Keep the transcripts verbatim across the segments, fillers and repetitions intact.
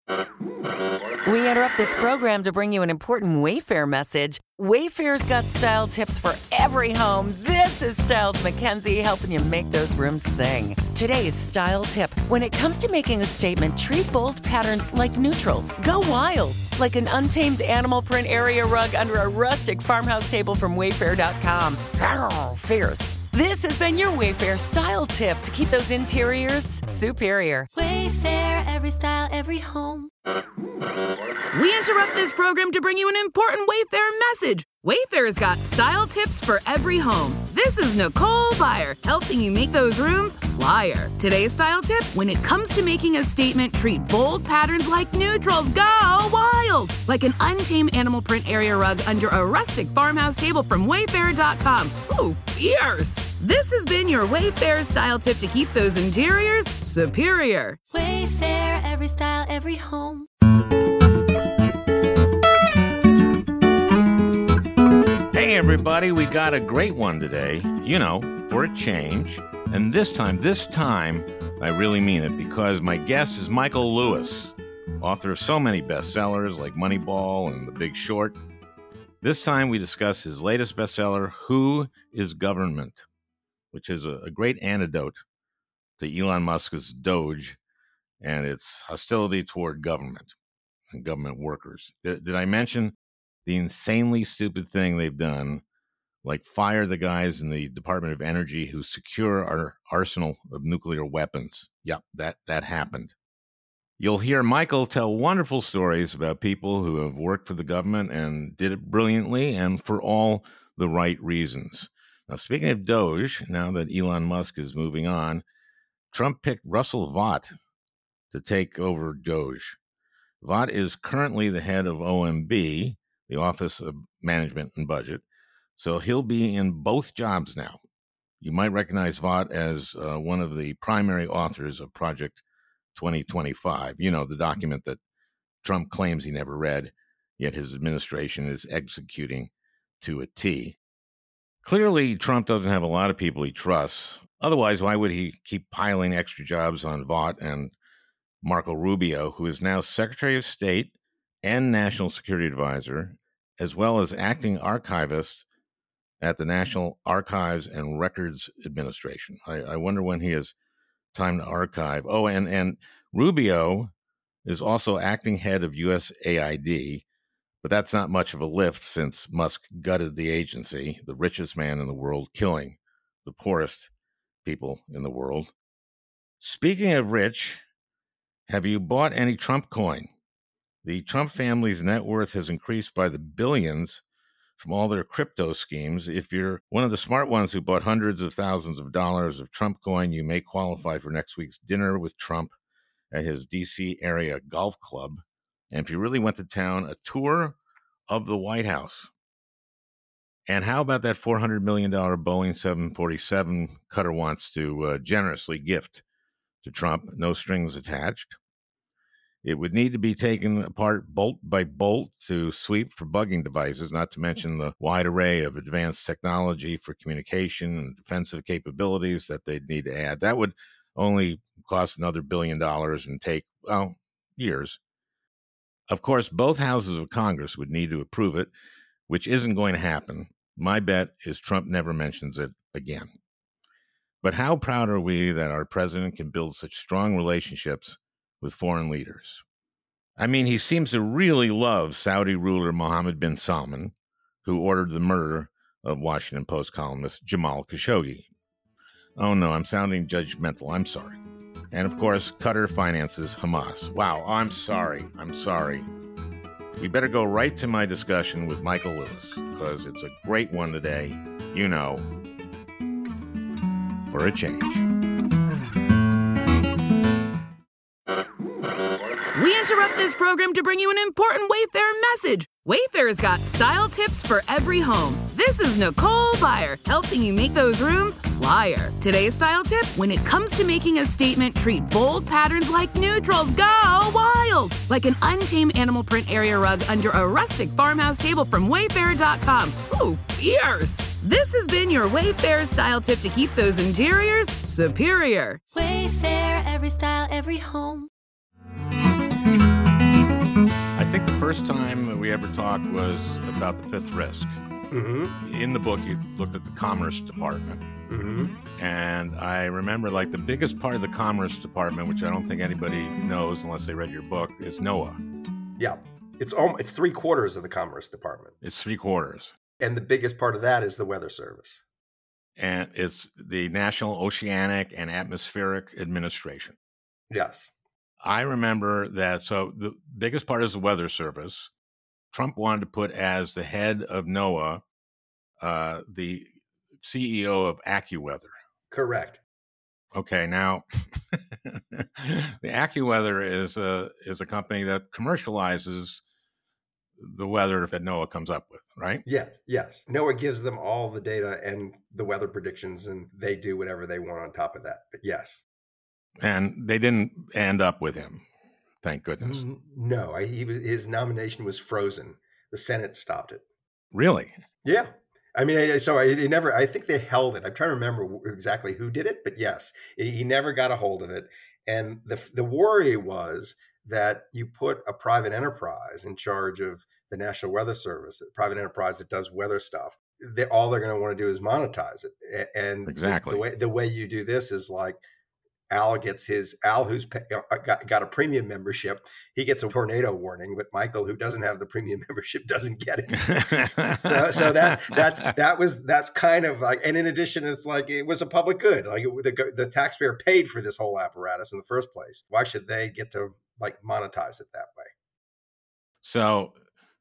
We interrupt this program to bring you an important Wayfair message. Wayfair's got style tips for every home. This is Styles McKenzie helping you make those rooms sing. Today's style tip. When it comes to making a statement, treat bold patterns like neutrals. Go wild, like an untamed animal print area rug under a rustic farmhouse table from Wayfair dot com. Arr, fierce. This has been your Wayfair style tip to keep those interiors superior. Wayfair, every style, every home. We interrupt this program to bring you an important Wayfair message. Wayfair's got style tips for every home. This is Nicole Byer, helping you make those rooms flyer. Today's style tip, when it comes to making a statement, treat bold patterns like neutrals. Go wild! Like an untamed animal print area rug under a rustic farmhouse table from Wayfair dot com. Ooh, fierce! This has been your Wayfair style tip to keep those interiors superior. Wayfair, every style, every home. Hey everybody, we got a great one today, you know, for a change. And this time, this time, I really mean it, because my guest is Michael Lewis, author of so many bestsellers like Moneyball and The Big Short. This time we discuss his latest bestseller, Who is Government?, which is a, a great antidote to Elon Musk's Doge and its hostility toward government and government workers. Did, did I mention the insanely stupid thing they've done, like fire the guys in the Department of Energy who secure our arsenal of nuclear weapons? Yep, that, that happened. You'll hear Michael tell wonderful stories about people who have worked for the government and did it brilliantly and for all the right reasons. Now, speaking of Doge, now that Elon Musk is moving on, Trump picked Russell Vought to take over Doge. Vought is currently the head of O M B, the Office of Management and Budget, so he'll be in both jobs now. You might recognize Vought as uh, one of the primary authors of Project twenty twenty-five, you know, the document that Trump claims he never read, yet his administration is executing to a T. Clearly, Trump doesn't have a lot of people he trusts. Otherwise, why would he keep piling extra jobs on Vought and Marco Rubio, who is now Secretary of State and National Security Advisor, as well as acting archivist at the National Archives and Records Administration? I, I wonder when he has time to archive. Oh, and, and Rubio is also acting head of U S A I D, but that's not much of a lift since Musk gutted the agency, the richest man in the world, killing the poorest people in the world. Speaking of rich, have you bought any Trump coin? The Trump family's net worth has increased by the billions from all their crypto schemes. If you're one of the smart ones who bought hundreds of thousands of dollars of Trump coin, you may qualify for next week's dinner with Trump at his D C area golf club. And if you really went to town, a tour of the White House. And how about that four hundred million dollars Boeing seven forty-seven Qatar wants to uh, generously gift to Trump, no strings attached? It would need to be taken apart bolt by bolt to sweep for bugging devices, not to mention the wide array of advanced technology for communication and defensive capabilities that they'd need to add. That would only cost another billion dollars and take, well, years. Of course, both houses of Congress would need to approve it, which isn't going to happen. My bet is Trump never mentions it again. But how proud are we that our president can build such strong relationships with foreign leaders? I mean, he seems to really love Saudi ruler Mohammed bin Salman, who ordered the murder of Washington Post columnist Jamal Khashoggi. Oh no, I'm sounding judgmental. I'm sorry. And of course, Qatar finances Hamas. Wow, I'm sorry. I'm sorry. We better go right to my discussion with Michael Lewis, because it's a great one today, you know, for a change. We interrupt this program to bring you an important Wayfair message. Wayfair's got style tips for every home. This is Nicole Byer, helping you make those rooms flyer. Today's style tip, when it comes to making a statement, treat bold patterns like neutrals. Go wild! Like an untamed animal print area rug under a rustic farmhouse table from Wayfair dot com. Ooh, fierce! This has been your Wayfair style tip to keep those interiors superior. Wayfair, every style, every home. we ever talked was about the fifth risk. Mm-hmm. In the book, you looked at the Commerce Department. Mm-hmm. And I remember, like, the biggest part of the Commerce Department, which I don't think anybody knows unless they read your book, is NOAA. Yeah. It's almost, it's three quarters of the Commerce Department. It's three quarters. And the biggest part of that is the Weather Service. And it's the National Oceanic and Atmospheric Administration. Yes. I remember that. So the biggest part is the Weather Service. Trump wanted to put as the head of NOAA uh, the C E O of AccuWeather. Correct. Okay, now the AccuWeather is a is a company that commercializes the weather that NOAA comes up with, right? Yes, yes. NOAA gives them all the data and the weather predictions, and they do whatever they want on top of that. But yes. And they didn't end up with him, thank goodness. No, I, he was, his nomination was frozen. The Senate stopped it. Really? Yeah. I mean, so I he never, I think they held it. I'm trying to remember exactly who did it, but yes, he never got a hold of it. And the the worry was that you put a private enterprise in charge of the National Weather Service, a private enterprise that does weather stuff. They, all they're going to want to do is monetize it. And exactly the way, the way you do this is like, Al gets his, Al who's got, got a premium membership, he gets a tornado warning, but Michael, who doesn't have the premium membership, doesn't get it. so so that that's that was that's kind of like, and in addition, it's like it was a public good. Like it, the, the taxpayer paid for this whole apparatus in the first place. Why should they get to like monetize it that way? So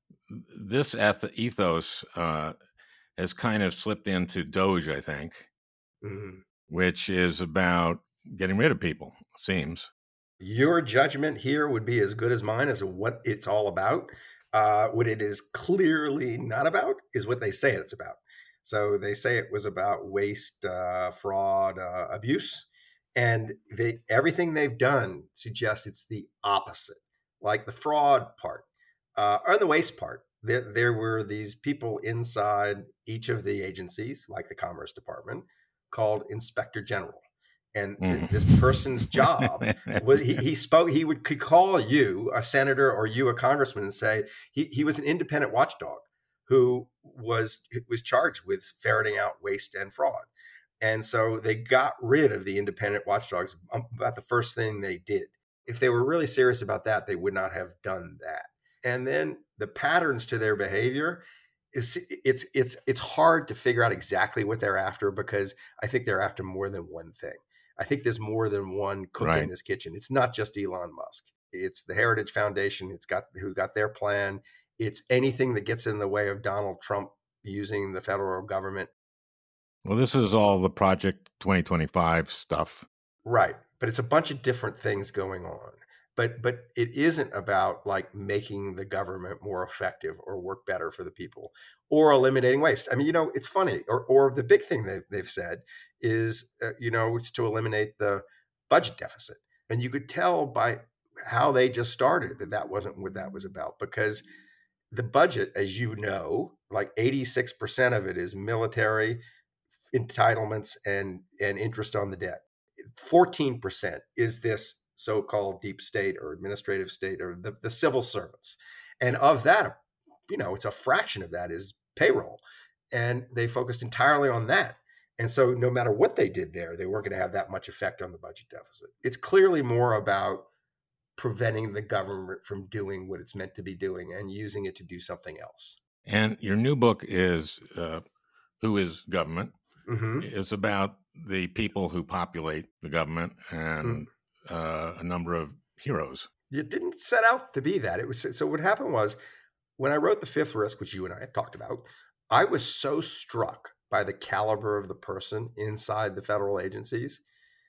this eth- ethos uh, has kind of slipped into Doge, I think, mm-hmm. which is about getting rid of people, seems. Your judgment here would be as good as mine as what it's all about. Uh, what it is clearly not about is what they say it's about. So they say it was about waste, uh, fraud, uh, abuse, and they everything they've done suggests it's the opposite. Like the fraud part uh, or the waste part. There, there were these people inside each of the agencies, like the Commerce Department, called Inspector General. And mm. this person's job was he, he spoke, he would could call you a senator or you a congressman and say he, he was an independent watchdog who was was charged with ferreting out waste and fraud. And so they got rid of the independent watchdogs about the first thing they did. If they were really serious about that, they would not have done that. And then the patterns to their behavior is it's it's it's hard to figure out exactly what they're after, because I think they're after more than one thing. I think there's more than one cook right. in this kitchen. It's not just Elon Musk. It's the Heritage Foundation. It's got who got their plan. It's anything that gets in the way of Donald Trump using the federal government. Well, this is all the Project twenty twenty-five stuff. Right. But it's a bunch of different things going on. But but it isn't about like making the government more effective or work better for the people or eliminating waste. I mean, you know, it's funny. Or or the big thing they've, they've said is, uh, you know, it's to eliminate the budget deficit. And you could tell by how they just started that that wasn't what that was about, because the budget, as you know, like eighty-six percent of it is military entitlements and, and interest on the debt. fourteen percent is this so-called deep state or administrative state or the, the civil servants. And of that, you know, it's a fraction of that is payroll. And they focused entirely on that. And so no matter what they did there, they weren't going to have that much effect on the budget deficit. It's clearly more about preventing the government from doing what it's meant to be doing and using it to do something else. And your new book is uh, Who is Government? Mm-hmm. It's about the people who populate the government and mm-hmm. Uh, a number of heroes. It didn't set out to be that. It was so. What happened was, when I wrote The Fifth Risk, which you and I have talked about, I was so struck by the caliber of the person inside the federal agencies,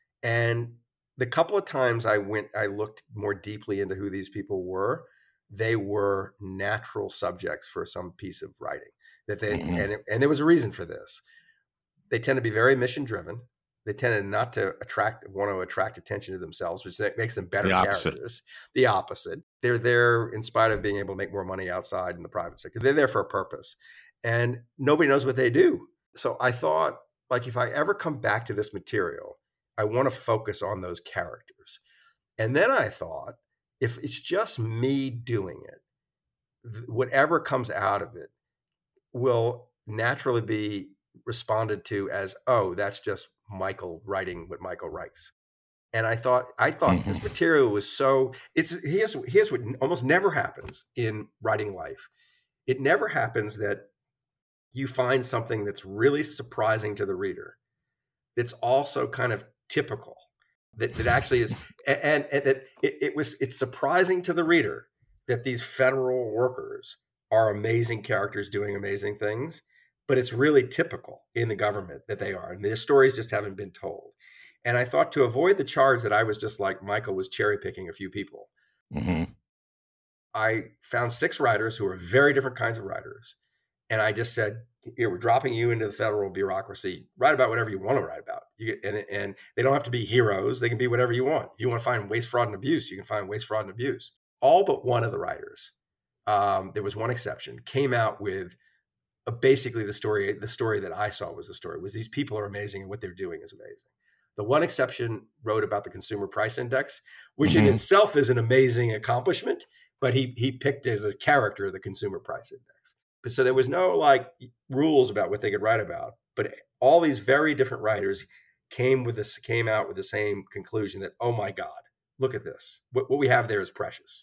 and the couple of times I went, I looked more deeply into who these people were. They were natural subjects for some piece of writing. That they mm-hmm. and it, and there was a reason for this. They tend to be very mission driven. They tended not to attract, want to attract attention to themselves, which makes them better the characters. The opposite. They're there in spite of being able to make more money outside in the private sector. They're there for a purpose, and nobody knows what they do. So I thought, like, if I ever come back to this material, I want to focus on those characters. And then I thought, if it's just me doing it, th- whatever comes out of it will naturally be responded to as, oh, that's just Michael writing what Michael writes. And I thought, I thought Mm-hmm. this material was so, it's, here's, here's what almost never happens in writing life. It never happens that you find something that's really surprising to the reader. That's also kind of typical, that, that actually is, and, and that it, it was, it's surprising to the reader that these federal workers are amazing characters doing amazing things, but it's really typical in the government that they are. And their stories just haven't been told. And I thought, to avoid the charge that I was just like Michael was cherry picking a few people, Mm-hmm. I found six writers who are very different kinds of writers. And I just said, here, we're dropping you into the federal bureaucracy. Write about whatever you want to write about. You get, and, and they don't have to be heroes. They can be whatever you want. If you want to find waste, fraud, and abuse, you can find waste, fraud, and abuse. All but one of the writers, um, there was one exception, came out with a, basically the story. The story that I saw was the story was these people are amazing and what they're doing is amazing. The one exception wrote about the consumer price index, which Mm-hmm. in itself is an amazing accomplishment, but he he picked as a character the consumer price index. But so there was no like rules about what they could write about, but all these very different writers came with this came out with the same conclusion that, oh my God, look at this. What, what we have there is precious.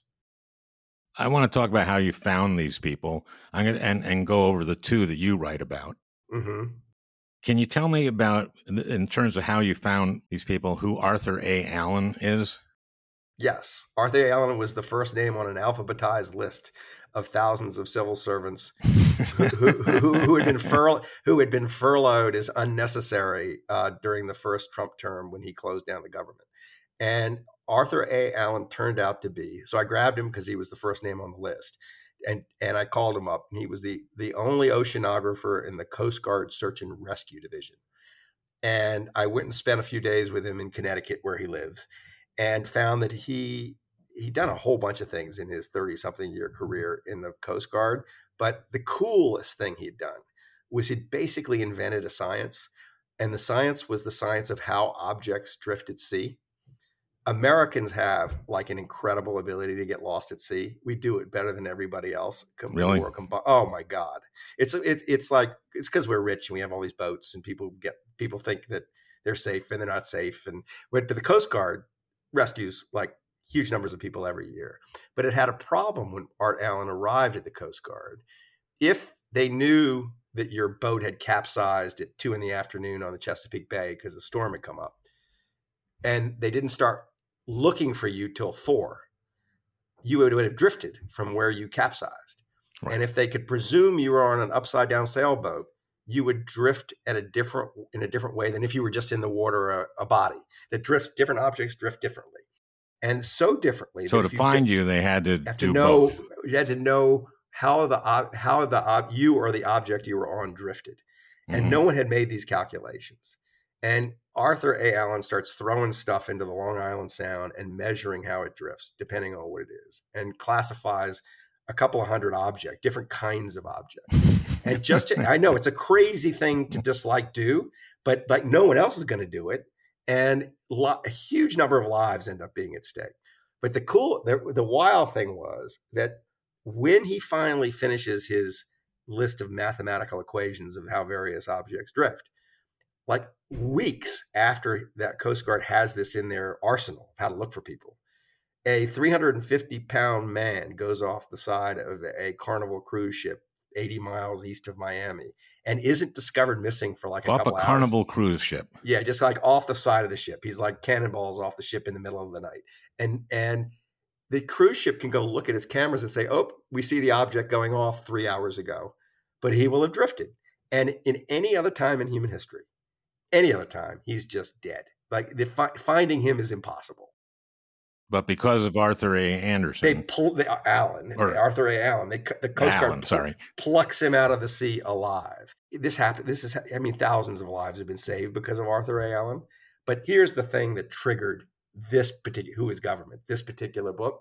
I want to talk about how you found these people. I'm gonna and, and go over the two that you write about. Mm-hmm. Can you tell me about, in terms of how you found these people, who Arthur A. Allen is? Yes. Arthur A. Allen was the first name on an alphabetized list of thousands of civil servants who, who, who, had been furl- who had been furloughed as unnecessary uh, during the first Trump term when he closed down the government. And Arthur A. Allen turned out to be, so I grabbed him because he was the first name on the list. And and I called him up, and he was the, the only oceanographer in the Coast Guard Search and Rescue Division. And I went and spent a few days with him in Connecticut, where he lives, and found that he he'd done a whole bunch of things in his thirty-something year career in the Coast Guard. But the coolest thing he'd done was he'd basically invented a science, and the science was the science of how objects drift at sea. Americans have like an incredible ability to get lost at sea. We do it better than everybody else. Really? Oh my God. It's, it's, it's like, it's because we're rich and we have all these boats and people get, people think that they're safe and they're not safe. And but the Coast Guard rescues like huge numbers of people every year, but it had a problem when Art Allen arrived at the Coast Guard. If they knew that your boat had capsized at two in the afternoon on the Chesapeake Bay because a storm had come up, and they didn't start looking for you till four, you would have drifted from where you capsized. Right. And if they could presume you were on an upside down sailboat, you would drift at a different in a different way than if you were just in the water, a, a body that drifts. Different objects drift differently, and so differently. So to you find get, you, they had to have do to know. both. You had to know how the how the you or the object you were on drifted, and mm-hmm. no one had made these calculations. And Arthur A. Allen starts throwing stuff into the Long Island Sound and measuring how it drifts, depending on what it is, and classifies a couple of hundred objects, different kinds of objects. And just to, I know it's a crazy thing to just like do, but like no one else is going to do it. And lo- a huge number of lives end up being at stake. But the cool, the, the wild thing was that when he finally finishes his list of mathematical equations of how various objects drift, like weeks after that Coast Guard has this in their arsenal, how to look for people, a three hundred fifty pound man goes off the side of a Carnival cruise ship eighty miles east of Miami and isn't discovered missing for like a off couple a hours. Carnival cruise ship. Yeah, just like off the side of the ship. He's like cannonballs off the ship in the middle of the night. And and the cruise ship can go look at his cameras and say, oh, we see the object going off three hours ago, but he will have drifted. And in any other time in human history, any other time, he's just dead. Like the fi- finding him is impossible. But because of Arthur A. Anderson, they pull the uh, Allen, or, Arthur A. Allen, they, the Coast Allen, Guard pl- sorry. plucks him out of the sea alive. This happened. This is, I mean, thousands of lives have been saved because of Arthur A. Allen. But here's the thing that triggered this particular, who is government, this particular book.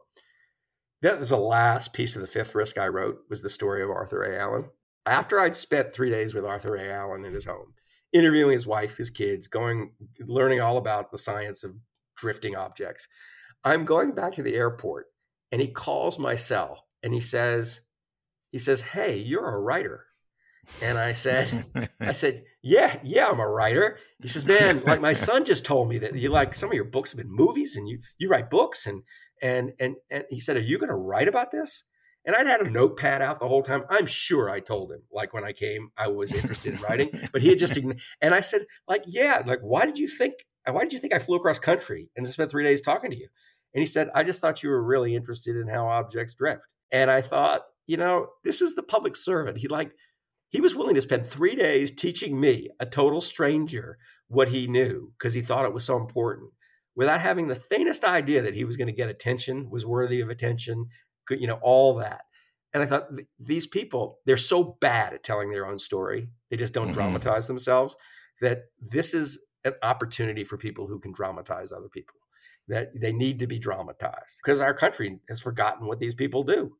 That was the last piece of the fifth risk I wrote, was the story of Arthur A. Allen. After I'd spent three days with Arthur A. Allen in his home, interviewing his wife, his kids, going, learning all about the science of drifting objects, I'm going back to the airport, and he calls my cell and he says, he says, "Hey, you're a writer." And I said, I said, yeah, yeah, I'm a writer. He says, "Man, like my son just told me that you like some of your books have been movies and you you write books." And and and and he said, "Are you going to write about this?" And I'd had a notepad out the whole time. I'm sure I told him, like when I came, I was interested in writing, but he had just, and I said, like, yeah, like, why did you think, why did you think I flew across country and spent three days talking to you? And he said, "I just thought you were really interested in how objects drift." And I thought, you know, this is the public servant. He like, he was willing to spend three days teaching me, a total stranger, what he knew because he thought it was so important without having the faintest idea that he was going to get attention, was worthy of attention, could, you know, all that. And I thought, these people, they're so bad at telling their own story. They just don't mm-hmm. dramatize themselves, that this is an opportunity for people who can dramatize other people, that they need to be dramatized because our country has forgotten what these people do.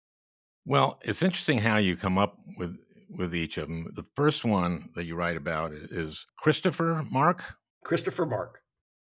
Well, it's interesting how you come up with, with each of them. The first one that you write about is Christopher Mark. Christopher Mark.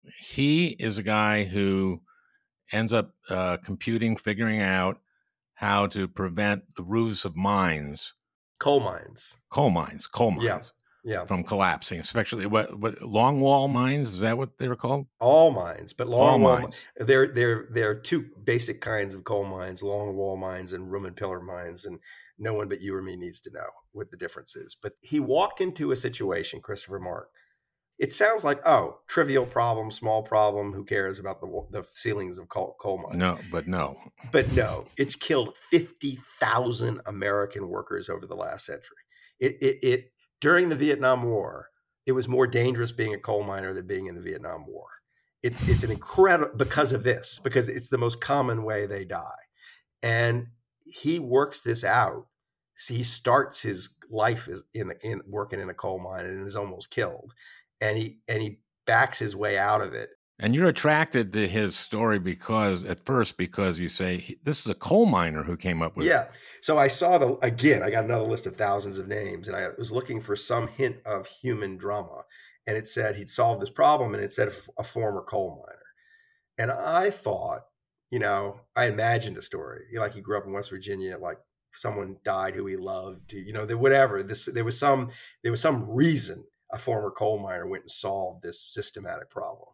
He is a guy who ends up uh, computing, figuring out how to prevent the roofs of mines, coal mines, coal mines, coal mines, yeah, yeah. from collapsing. Especially what, what long wall mines, is that what they were called? All mines, but long All wall mines. There, there, there are two basic kinds of coal mines: long wall mines and room and pillar mines. And no one but you or me needs to know what the difference is. But he walked into a situation, Christopher Mark. It sounds like, oh, trivial problem, small problem. Who cares about the the ceilings of coal, coal mines? No, but no. But no, it's killed fifty thousand American workers over the last century. It, it, it during the Vietnam War, it was more dangerous being a coal miner than being in the Vietnam War. It's it's an incredible, because of this, because it's the most common way they die. And he works this out. So he starts his life in in working in a coal mine and is almost killed. And he and he backs his way out of it. And you're attracted to his story because, at first, because you say, this is a coal miner who came up with. Yeah. So I saw the, again, I got another list of thousands of names, and I was looking for some hint of human drama. And it said he'd solved this problem, and it said a, a former coal miner. And I thought, you know, I imagined a story. Like he grew up in West Virginia, like someone died who he loved, you know, whatever. This, there was some, there was some reason a former coal miner went and solved this systematic problem.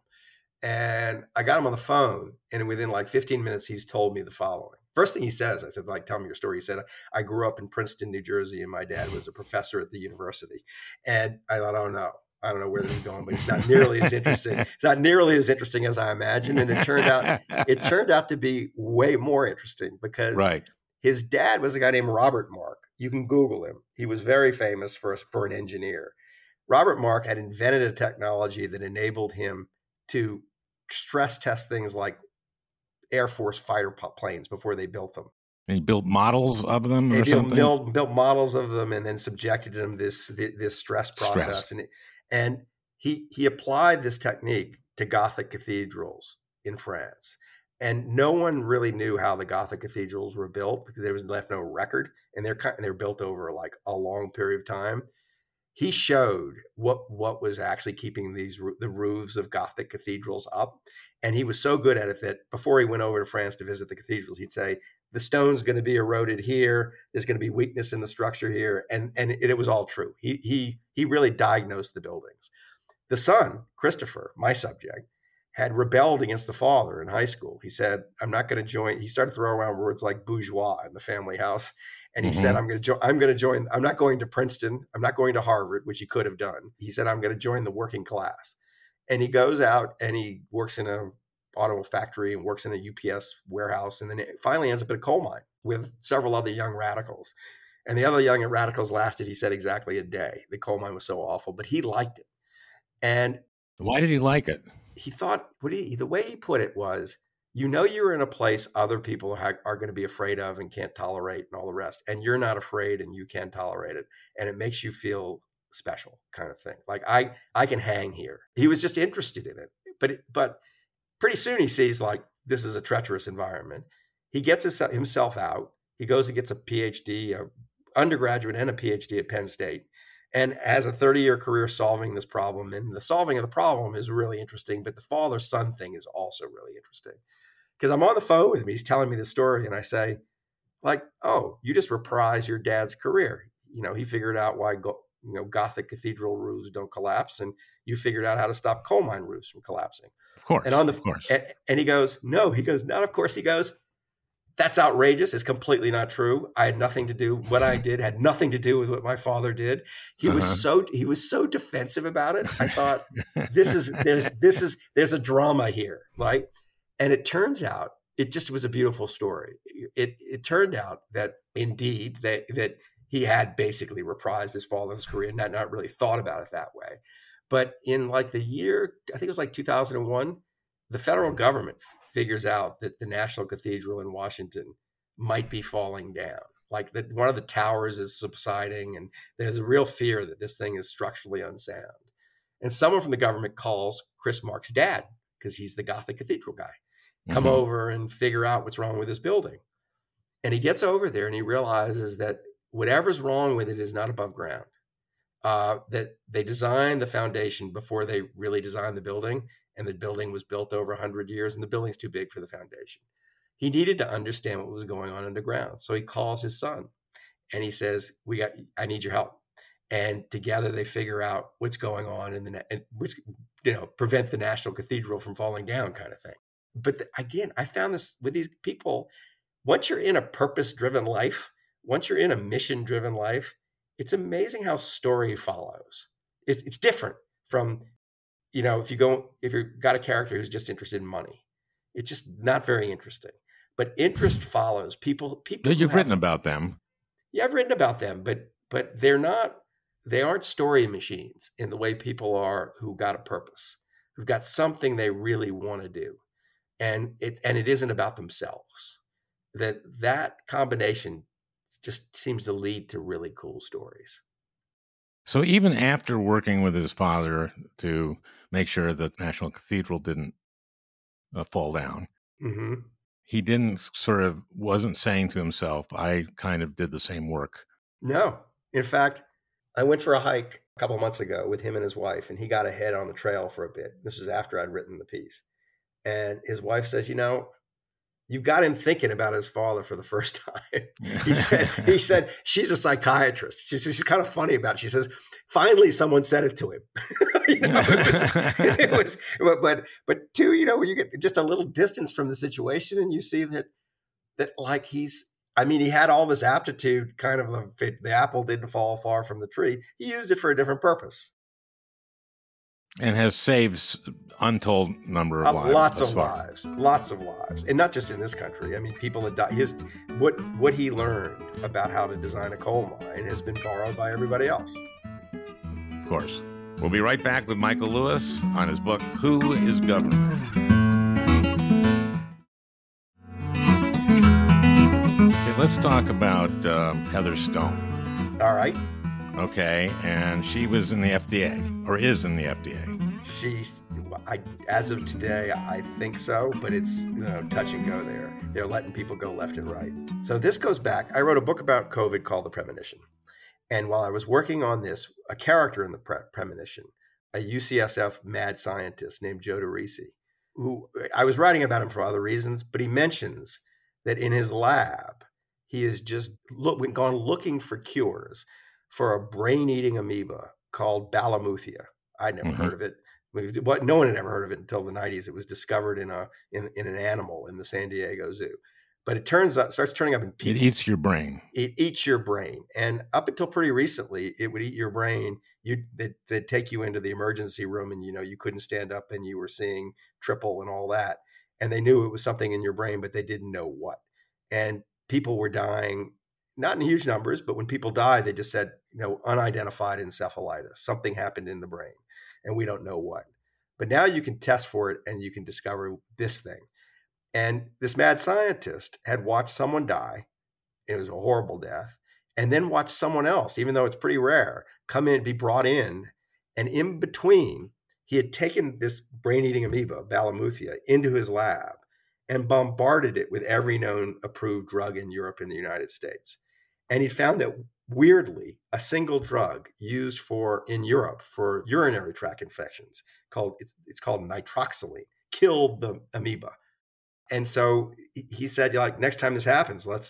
And I got him on the phone, and within like fifteen minutes, he's told me the following. First thing he says, I said, like, tell me your story. He said, I grew up in Princeton, New Jersey, and my dad was a professor at the university. And I thought, oh no, I don't know where this is going, but it's not nearly as interesting. It's not nearly as interesting as I imagined. And it turned out, it turned out to be way more interesting because right. His dad was a guy named Robert Mark. You can Google him. He was very famous for, for an engineer. Robert Mark had invented a technology that enabled him to stress test things like Air Force fighter planes before they built them. And he built models of them or he something? Built, built models of them and then subjected them to this, this stress process. Stress. And, it, and he, he applied this technique to Gothic cathedrals in France. And no one really knew how the Gothic cathedrals were built because there was left no record. And they're, and they're built over like a long period of time. He showed what what was actually keeping these the roofs of Gothic cathedrals up. And he was so good at it that before he went over to France to visit the cathedrals, he'd say, the stone's going to be eroded here. There's going to be weakness in the structure here. And, and it, it was all true. He, he, he really diagnosed the buildings. The son, Christopher, my subject, had rebelled against the father in high school. He said, I'm not going to join. He started throwing around words like bourgeois in the family house. And he mm-hmm. said, I'm going to join, I'm going to join, I'm not going to Princeton. I'm not going to Harvard, which he could have done. He said, I'm going to join the working class. And he goes out and he works in a auto factory and works in a U P S warehouse. And then it finally ends up in a coal mine with several other young radicals. And the other young radicals lasted, he said, exactly a day. The coal mine was so awful, but he liked it. And why did he like it? He thought, what he, the way he put it was, you know, you're in a place other people are, are going to be afraid of and can't tolerate and all the rest. And you're not afraid and you can tolerate it. And it makes you feel special kind of thing. Like I, I can hang here. He was just interested in it. But, it, but pretty soon he sees like, this is a treacherous environment. He gets his, himself out. He goes and gets a P H D, a undergraduate and a P H D at Penn State, and has a thirty-year career solving this problem. And the solving of the problem is really interesting, but the father-son thing is also really interesting. Because I'm on the phone with him, he's telling me the story, and I say, like, oh, you just reprise your dad's career. You know, he figured out why go, you know, Gothic cathedral roofs don't collapse, and you figured out how to stop coal mine roofs from collapsing. Of course, and on the of course. And, and he goes, no, he goes, not of course. He goes, that's outrageous. It's completely not true. I had nothing to do. What I did had nothing to do with what my father did. He uh-huh. was so he was so defensive about it. I thought, this is there's this is there's a drama here, right? And it turns out it just was a beautiful story. It it turned out that indeed that that he had basically reprised his father's career and not not really thought about it that way. But in like the year, I think it was like two thousand one, the federal government figures out that the National Cathedral in Washington might be falling down. Like that one of the towers is subsiding, and there's a real fear that this thing is structurally unsound. And someone from the government calls Chris Mark's dad, because he's the Gothic cathedral guy, come mm-hmm. over and figure out what's wrong with this building. And he gets over there and he realizes that whatever's wrong with it is not above ground. Uh, that they designed the foundation before they really designed the building, and the building was built over one hundred years, and the building's too big for the foundation. He needed to understand what was going on underground. So he calls his son and he says, "We got, I need your help." And together they figure out what's going on in the, and which, you know, prevent the National Cathedral from falling down kind of thing. But the, again, I found this with these people, once you're in a purpose-driven life, once you're in a mission-driven life, it's amazing how story follows. It's, it's different from, you know, if you go, if you've got a character who's just interested in money, it's just not very interesting. But interest follows. People, people. You've written have, about them. Yeah, I've written about them, but but they're not. They aren't story machines in the way people are who got a purpose, who've got something they really want to do, and it and it isn't about themselves. That that combination just seems to lead to really cool stories. So even after working with his father to make sure that National Cathedral didn't uh, fall down, mm-hmm. he didn't sort of wasn't saying to himself, I kind of did the same work. No. In fact, I went for a hike a couple of months ago with him and his wife, and he got ahead on the trail for a bit. This was after I'd written the piece. And his wife says, you know, you got him thinking about his father for the first time. He said, he said, she's a psychiatrist. She's, she's kind of funny about it. She says, finally, someone said it to him. you know, it was, it was, but, but two, you know, where you get just a little distance from the situation and you see that, that like he's, I mean, he had all this aptitude, kind of the, the apple didn't fall far from the tree. He used it for a different purpose. And has saved untold number of uh, lives. Lots of far. lives, lots of lives, and not just in this country. I mean, people that died. His what what he learned about how to design a coal mine has been borrowed by everybody else. Of course. We'll be right back with Michael Lewis on his book, Who is Governor? Okay, let's talk about uh, Heather Stone. All right. Okay, and she was in the F D A, or is in the F D A. She's, I, as of today, I think so, but it's, you know, touch and go there. They're letting people go left and right. So this goes back. I wrote a book about COVID called The Premonition. And while I was working on this, a character in the pre- Premonition, a U C S F mad scientist named Joe DeRisi, who I was writing about him for other reasons, but he mentions that in his lab, he has just look, gone looking for cures for a brain-eating amoeba called Balamuthia. I'd never mm-hmm. heard of it. What no one had ever heard of it until the nineties. It was discovered in a in, in an animal in the San Diego Zoo. But it turns out starts turning up in people. It eats your brain. It eats your brain. And up until pretty recently, it would eat your brain. You they'd, they'd take you into the emergency room and you know you couldn't stand up and you were seeing triple and all that. And they knew it was something in your brain, but they didn't know what. And people were dying, not in huge numbers, but when people died, they just said, you know, unidentified encephalitis. Something happened in the brain and we don't know what. But now you can test for it and you can discover this thing. And this mad scientist had watched someone die. It was a horrible death. And then watched someone else, even though it's pretty rare, come in, be brought in. And in between, he had taken this brain-eating amoeba, Balamuthia, into his lab and bombarded it with every known approved drug in Europe and the United States. And he found that, weirdly, a single drug used for in Europe for urinary tract infections, called it's, it's called nitroxyline, killed the amoeba. And so he said, like, next time this happens, let's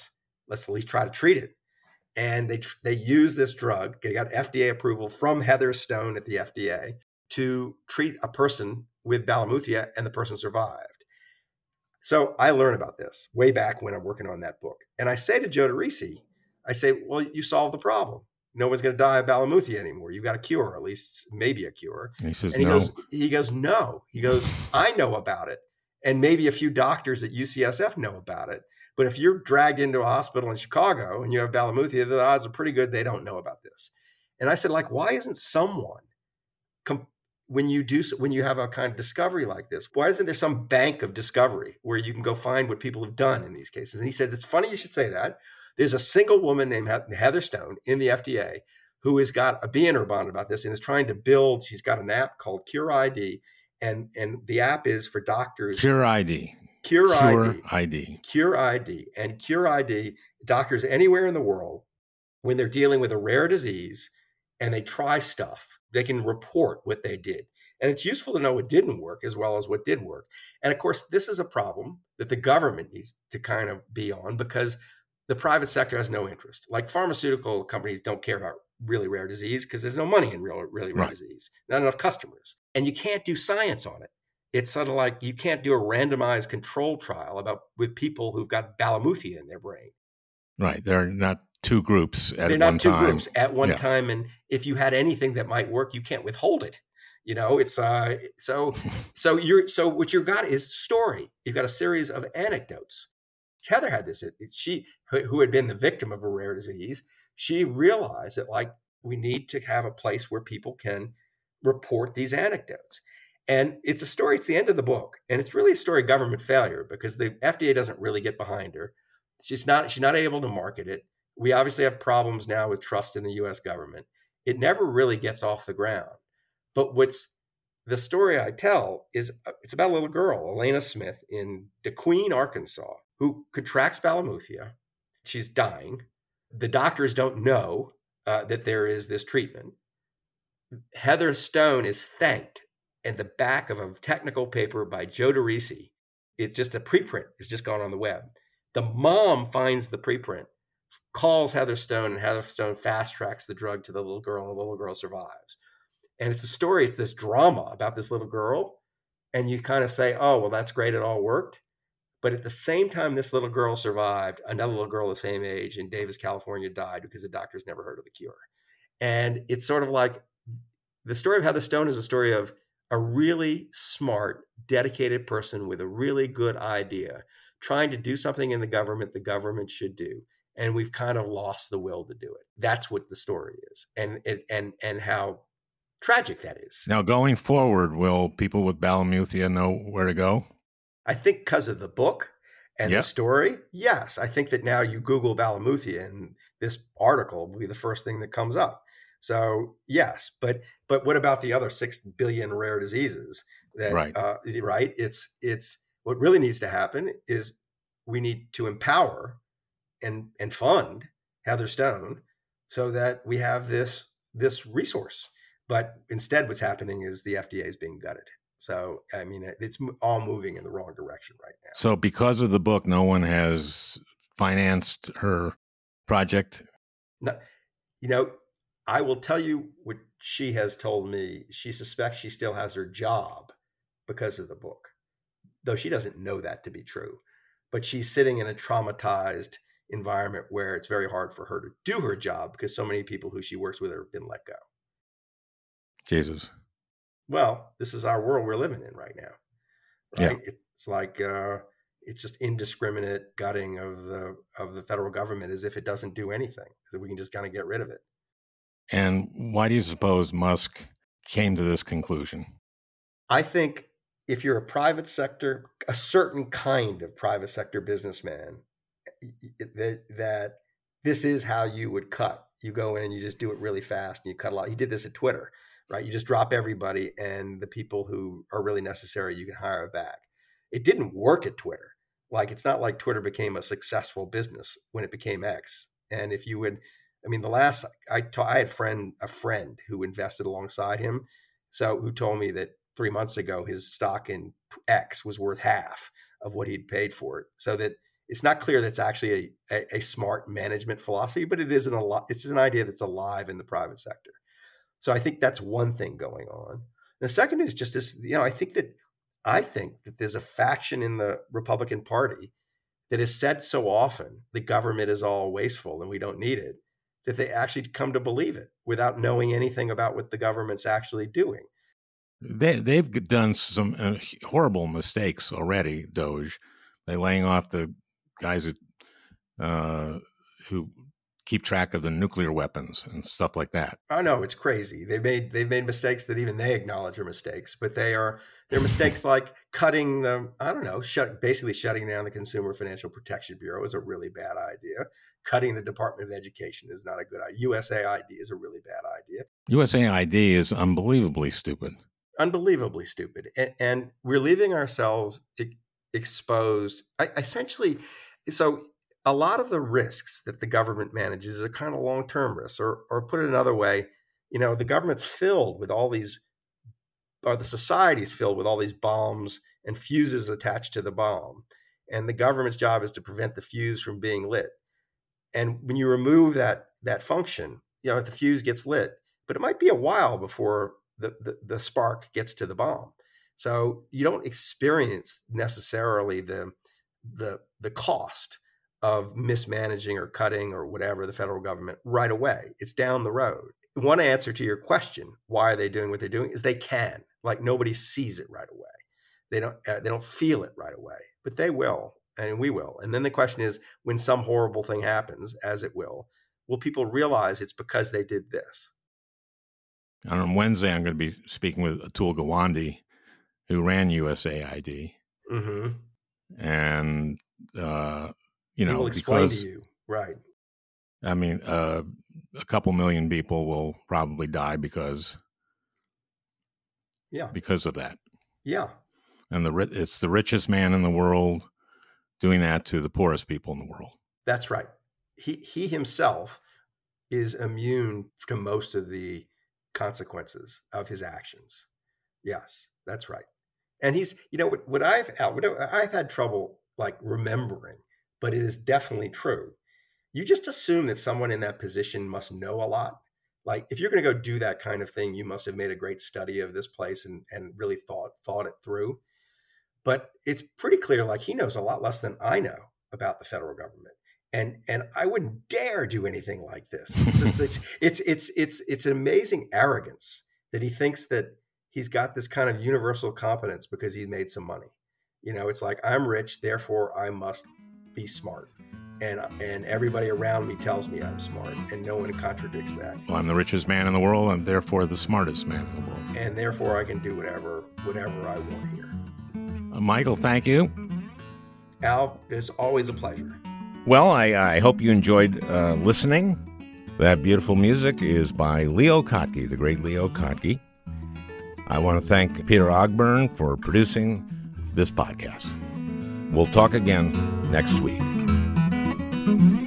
let's at least try to treat it. And they they use this drug. They got F D A approval from Heather Stone at the F D A to treat a person with Balamuthia, and the person survived. So I learned about this way back when I'm working on that book. And I say to Joe DeRisi, I say, well, you solved the problem. No one's going to die of Balamuthia anymore. You've got a cure, or at least maybe a cure. And he says, and he no. goes, he goes, no. He goes, I know about it. And maybe a few doctors at U C S F know about it. But if you're dragged into a hospital in Chicago and you have Balamuthia, the odds are pretty good they don't know about this. And I said, like, why isn't someone, com- when you do, when you have a kind of discovery like this, why isn't there some bank of discovery where you can go find what people have done in these cases? And he said, it's funny you should say that. There's a single woman named Heather Stone in the F D A who has got a be in her bonnet about this and is trying to build, she's got an app called Cure I D. And, and the app is for doctors. Cure I D. Cure, Cure I D. I D. Cure I D. And Cure I D, doctors anywhere in the world, when they're dealing with a rare disease and they try stuff, they can report what they did. And it's useful to know what didn't work as well as what did work. And of course, this is a problem that the government needs to kind of be on, because the private sector has no interest. Like pharmaceutical companies don't care about really rare disease because there's no money in real, really rare Right. disease, not enough customers. And you can't do science on it. It's sort of like you can't do a randomized control trial about with people who've got Balamuthia in their brain. Right. They're not two groups at They're one not two time. groups at one Yeah. time. And if you had anything that might work, you can't withhold it. You know, it's uh so so you're so what you got is story. You've got a series of anecdotes. Heather had this. She, who had been the victim of a rare disease, she realized that, like, we need to have a place where people can report these anecdotes. And it's a story, it's the end of the book. And it's really a story of government failure because the F D A doesn't really get behind her. She's not, she's not able to market it. We obviously have problems now with trust in the U S government. It never really gets off the ground. But what's the story I tell is it's about a little girl, Elena Smith, in DeQueen, Arkansas, who contracts Balamuthia. She's dying. The doctors don't know uh, that there is this treatment. Heather Stone is thanked in the back of a technical paper by Joe DeRisi. It's just a preprint. It's just gone on the web. The mom finds the preprint, calls Heather Stone, and Heather Stone fast tracks the drug to the little girl, and the little girl survives. And it's a story, it's this drama about this little girl. And you kind of say, oh, well, that's great. It all worked. But at the same time this little girl survived, another little girl the same age in Davis, California died because the doctors never heard of the cure. And it's sort of like the story of Heather Stone is a story of a really smart, dedicated person with a really good idea trying to do something in the government the government should do. And we've kind of lost the will to do it. That's what the story is. And and and how tragic that is. Now, going forward, will people with Balamuthia know where to go? I think because of the book and Yep. the story, yes. I think that now you Google Balamuthia and this article will be the first thing that comes up. So yes, but but what about the other six billion rare diseases? That Right. uh, right? It's it's what really needs to happen is we need to empower and and fund Heather Stone so that we have this this resource. But instead, what's happening is the F D A is being gutted. So, I mean, it's all moving in the wrong direction right now. So because of the book, no one has financed her project? No, you know, I will tell you what she has told me. She suspects she still has her job because of the book, though she doesn't know that to be true. But she's sitting in a traumatized environment where it's very hard for her to do her job because so many people who she works with have been let go. Jesus. Well, this is our world we're living in right now, right? Yeah. It's like uh, it's just indiscriminate gutting of the of the federal government as if it doesn't do anything, so we can just kind of get rid of it. And why do you suppose Musk came to this conclusion? I think if you're a private sector, a certain kind of private sector businessman, that that this is how you would cut. You go in and you just do it really fast and you cut a lot. He did this at Twitter. Right, you just drop everybody, and the people who are really necessary, you can hire back. It didn't work at Twitter. Like, it's not like Twitter became a successful business when it became X. And if you would, I mean, the last I ta- I had friend a friend who invested alongside him, so who told me that three months ago his stock in X was worth half of what he'd paid for it. So that It's not clear that's actually a, a, a smart management philosophy, but it is an, it's an idea that's alive in the private sector. So I think that's one thing going on. The second is just this, you know, I think that I think that there's a faction in the Republican Party that has said so often the government is all wasteful and we don't need it, that they actually come to believe it without knowing anything about what the government's actually doing. They, they've done some uh, horrible mistakes already, Doge, by laying off the guys that, uh, who keep track of the nuclear weapons and stuff like that. I know, it's crazy. They've made they've made mistakes that even they acknowledge are mistakes, but they are they're mistakes like cutting the I don't know, shut basically shutting down the Consumer Financial Protection Bureau is a really bad idea. Cutting the Department of Education is not a good idea. U S A I D is a really bad idea. U S A I D is unbelievably stupid. Unbelievably stupid, and, and we're leaving ourselves exposed. I, essentially, so. A lot of the risks that the government manages are kind of long-term risks, or, or put it another way, you know, the government's filled with all these, or the society's filled with all these bombs and fuses attached to the bomb. And the government's job is to prevent the fuse from being lit. And when you remove that, that function, you know, the fuse gets lit, but it might be a while before the, the, the spark gets to the bomb. So you don't experience necessarily the, the, the cost of mismanaging or cutting or whatever the federal government right away. It's down the road. One answer to your question, why are they doing what they're doing, is they can. Like nobody sees it right away. They don't. Uh, they don't feel it right away, but they will, and we will. And then the question is, when some horrible thing happens, as it will, will people realize it's because they did this? On Wednesday, I'm going to be speaking with Atul Gawande, who ran U S A I D, mm-hmm. and. Uh, You know, he will explain because, to you, right? I mean, uh, a couple million people will probably die because, yeah, because of that. Yeah, and the it's the richest man in the world doing that to the poorest people in the world. That's right. He he himself is immune to most of the consequences of his actions. Yes, that's right. And he's, you know, what, what I've what I've had trouble like remembering. But it is definitely true. You just assume that someone in that position must know a lot. Like if you're going to go do that kind of thing, you must have made a great study of this place and, and really thought thought it through. But it's pretty clear, like he knows a lot less than I know about the federal government. And and I wouldn't dare do anything like this. It's just, it's, it's it's it's it's an amazing arrogance that he thinks that he's got this kind of universal competence because he made some money. You know, it's like I'm rich, therefore I must be smart, and and everybody around me tells me I'm smart, and no one contradicts that. Well, I'm the richest man in the world, and therefore the smartest man in the world, and therefore I can do whatever whatever I want here. Uh, Michael, thank you. Al, it's always a pleasure. Well, I, I hope you enjoyed uh, listening. That beautiful music is by Leo Kottke, the great Leo Kottke. I want to thank Peter Ogburn for producing this podcast. We'll talk again next week.